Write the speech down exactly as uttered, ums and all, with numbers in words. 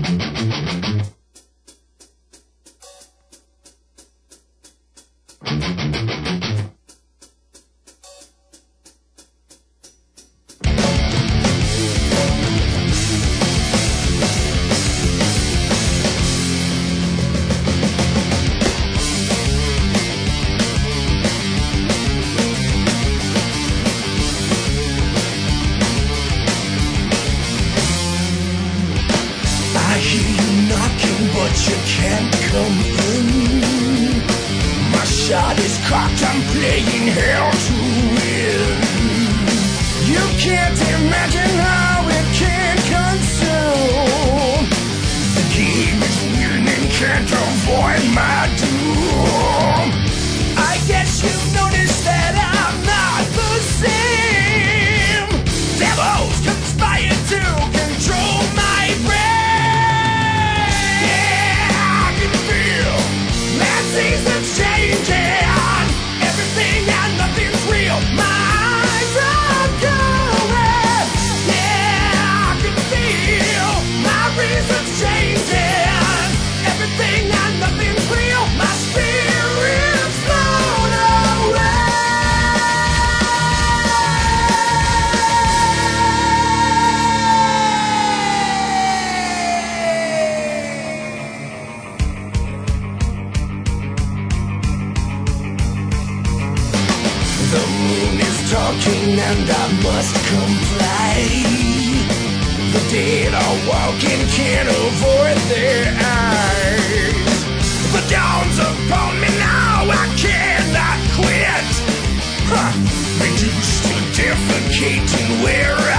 I hear you knocking, but you can't come in. My shot is cocked, I'm playing hell to win. You can't imagine how it can consume. The game is winning, can't avoid my doom. I guess you've noticed that I'm not the same. Devils conspire to control my brain. Seasons changing, everything and nothing's real. Minds are going, yeah, I can feel my reasons changing. Everything and nothing's real. My spirit's blown away. The moon is talking and I must comply. The dead are walking, can't avoid their eyes. The dawn's upon me now, I cannot quit. Huh. Reduced to defecating where